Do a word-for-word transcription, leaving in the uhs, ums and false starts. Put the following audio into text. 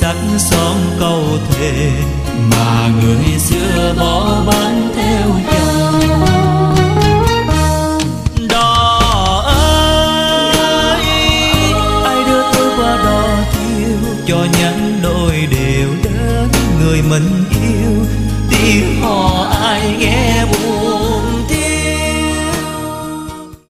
sắc son câu thề mà người xưa bỏ bánh theo chồng. Đò ơi, ai đưa tôi qua đò thiêu cho nhánh đôi đều đến người mình yêu, tiếng hò ai nghe